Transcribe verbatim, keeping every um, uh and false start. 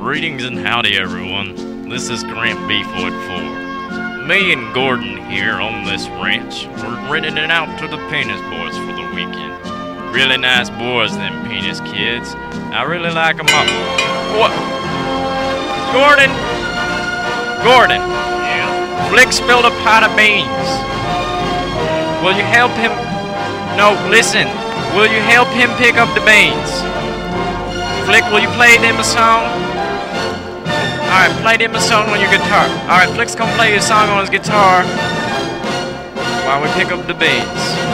Greetings and howdy everyone, this is Grant Beefwood four. Me and Gordon here on this ranch, we're renting it out to the Penis Boys for the weekend. Really nice boys, them Penis kids. I really like them up. What? Gordon! Gordon! Yeah? Flick spilled a pot of beans. Will you help him? No, listen. Will you help him pick up the beans? Flick, will you play them a song? Alright, play them a song on your guitar. Alright, Flick's gonna play a song on his guitar while we pick up the beans.